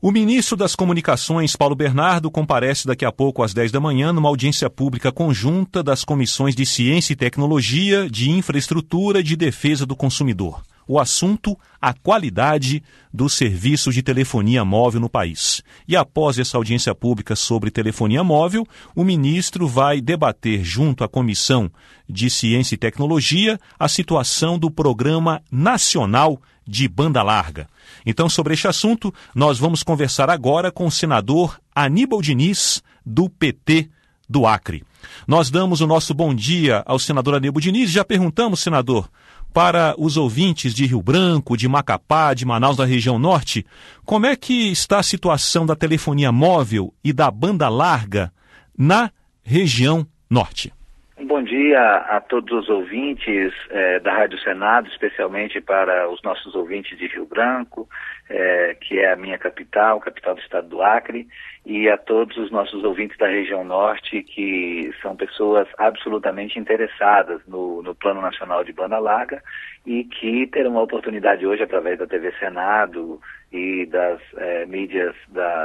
O ministro das Comunicações, Paulo Bernardo, comparece daqui a pouco às 10 da manhã numa audiência pública conjunta das comissões de Ciência e Tecnologia, de Infraestrutura e de Defesa do Consumidor. O assunto, a qualidade dos serviços de telefonia móvel no país. E após essa audiência pública sobre telefonia móvel, o ministro vai debater junto à Comissão de Ciência e Tecnologia a situação do Programa Nacional de Banda Larga. Então, sobre este assunto, nós vamos conversar agora com o senador Aníbal Diniz, do PT do Acre. Nós damos o nosso bom dia ao senador Aníbal Diniz e já perguntamos, senador, para os ouvintes de Rio Branco, de Macapá, de Manaus, da região norte, como é que está a situação da telefonia móvel e da banda larga na região norte? Bom dia a todos os ouvintes da Rádio Senado, especialmente para os nossos ouvintes de Rio Branco, que é a minha capital do estado do Acre, e a todos os nossos ouvintes da região norte, que são pessoas absolutamente interessadas no Plano Nacional de Banda Larga e que terão a oportunidade hoje, através da TV Senado e das mídias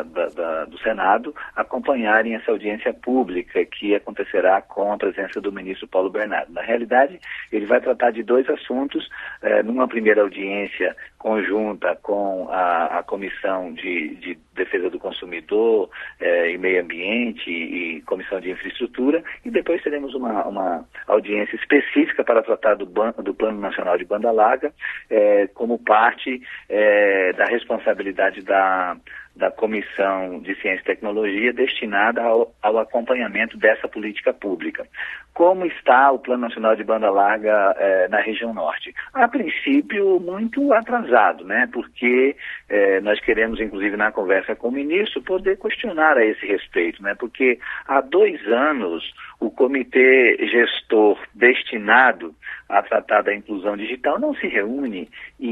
do Senado, acompanharem essa audiência pública que acontecerá com a presença do ministro Paulo Bernardo. Na realidade, ele vai tratar de dois assuntos, numa primeira audiência conjunta com a Comissão de Defesa do Consumidor e Meio Ambiente e Comissão de Infraestrutura, e depois teremos uma audiência específica para tratar do Plano Nacional de Banda Larga, como parte da responsabilidade da Comissão de Ciência e Tecnologia destinada ao acompanhamento dessa política pública. Como está o Plano Nacional de Banda Larga na região norte? A princípio, muito atrasado, né? Porque nós queremos, inclusive, na conversa com o ministro, poder questionar a esse respeito, né? Porque há 2 anos o comitê gestor destinado a tratar da inclusão digital não se reúne,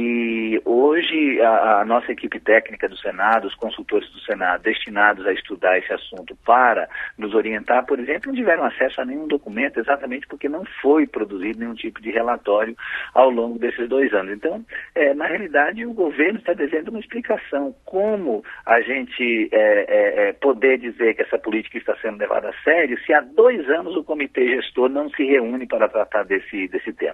e hoje a nossa equipe técnica do Senado, os consultores do Senado destinados a estudar esse assunto para nos orientar, por exemplo, não tiveram acesso a nenhum documento, exatamente porque não foi produzido nenhum tipo de relatório ao longo desses 2 anos. Então, na realidade, o governo está devendo uma explicação. Como a gente poder dizer que essa política está sendo levada a sério se há 2 anos o comitê gestor não se reúne para tratar desse tema?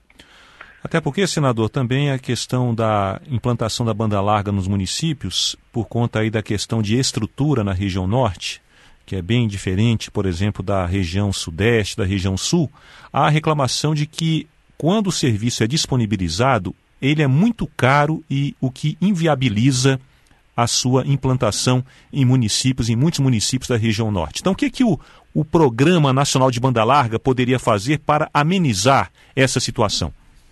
Até porque, senador, também a questão da implantação da banda larga nos municípios, por conta aí da questão de estrutura na região norte, que é bem diferente, por exemplo, da região sudeste, da região sul, há a reclamação de que quando o serviço é disponibilizado, ele é muito caro e o que inviabiliza a sua implantação em muitos municípios da região norte. Então, o que o Programa Nacional de Banda Larga poderia fazer para amenizar essa situação?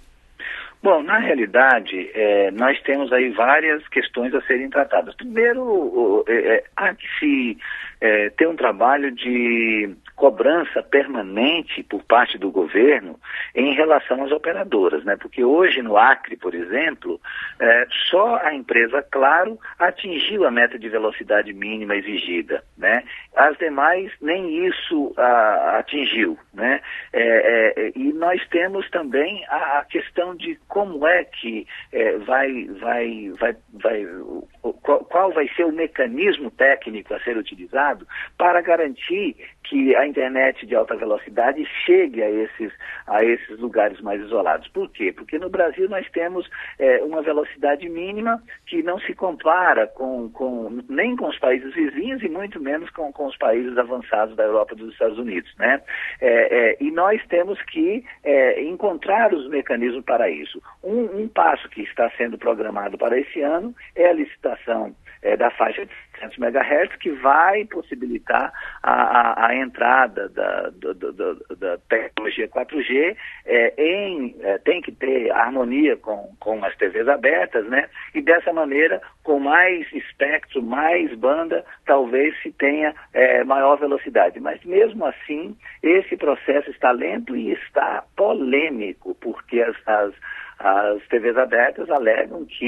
Bom, na realidade, nós temos aí várias questões a serem tratadas. Primeiro, há que se ter um trabalho de cobrança permanente por parte do governo em relação às operadoras, né? Porque hoje no Acre, por exemplo, só a empresa Claro atingiu a meta de velocidade mínima exigida, né? As demais nem isso atingiu, né? E nós temos também a questão de como é que qual vai ser o mecanismo técnico a ser utilizado para garantir que a internet de alta velocidade chegue a esses lugares mais isolados. Por quê? Porque no Brasil nós temos uma velocidade mínima que não se compara nem com os países vizinhos e muito menos com os países avançados da Europa e dos Estados Unidos, né? E nós temos que encontrar os mecanismos para isso. Um passo que está sendo programado para esse ano é a licitação da faixa de 700 MHz, que vai possibilitar a entrada da tecnologia 4G, tem que ter harmonia com as TVs abertas, né? E dessa maneira, com mais espectro, mais banda, talvez se tenha maior velocidade. Mas mesmo assim, esse processo está lento e está polêmico, porque as TVs abertas alegam que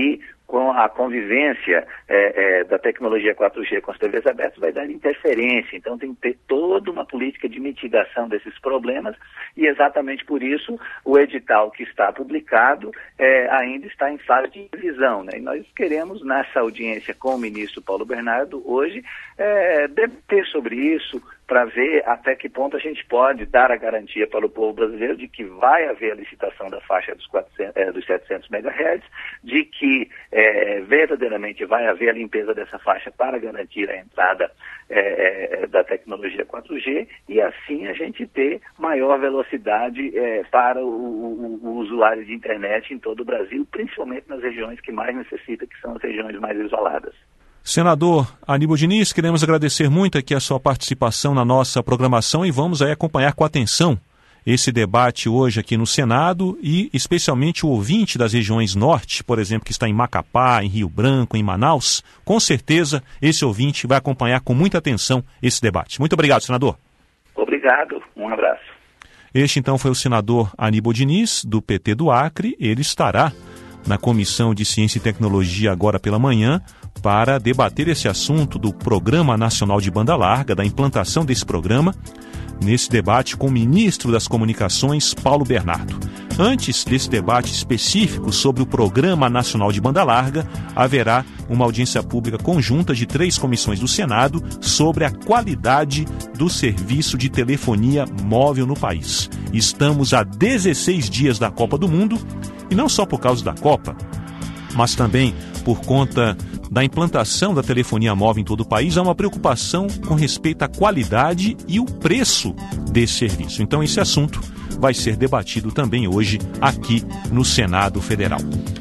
com a convivência da tecnologia 4G com as TVs abertas, vai dar interferência. Então tem que ter toda uma política de mitigação desses problemas e exatamente por isso o edital que está publicado ainda está em fase de revisão, né? E nós queremos, nessa audiência com o ministro Paulo Bernardo, hoje, debater sobre isso, para ver até que ponto a gente pode dar a garantia para o povo brasileiro de que vai haver a licitação da faixa dos 700 MHz, de que verdadeiramente vai haver a limpeza dessa faixa para garantir a entrada da tecnologia 4G e assim a gente ter maior velocidade para o usuário de internet em todo o Brasil, principalmente nas regiões que mais necessitam, que são as regiões mais isoladas. Senador Aníbal Diniz, queremos agradecer muito aqui a sua participação na nossa programação e vamos aí acompanhar com atenção esse debate hoje aqui no Senado e especialmente o ouvinte das regiões norte, por exemplo, que está em Macapá, em Rio Branco, em Manaus, com certeza esse ouvinte vai acompanhar com muita atenção esse debate. Muito obrigado, senador. Obrigado, um abraço. Este então foi o senador Aníbal Diniz, do PT do Acre. Ele estará na Comissão de Ciência e Tecnologia agora pela manhã para debater esse assunto do Programa Nacional de Banda Larga, da implantação desse programa, nesse debate com o ministro das Comunicações, Paulo Bernardo. Antes desse debate específico sobre o Programa Nacional de Banda Larga, haverá uma audiência pública conjunta de 3 comissões do Senado sobre a qualidade do serviço de telefonia móvel no país. Estamos a 16 dias da Copa do Mundo, e não só por causa da Copa, mas também por conta da implantação da telefonia móvel em todo o país, há uma preocupação com respeito à qualidade e o preço desse serviço. Então esse assunto vai ser debatido também hoje aqui no Senado Federal.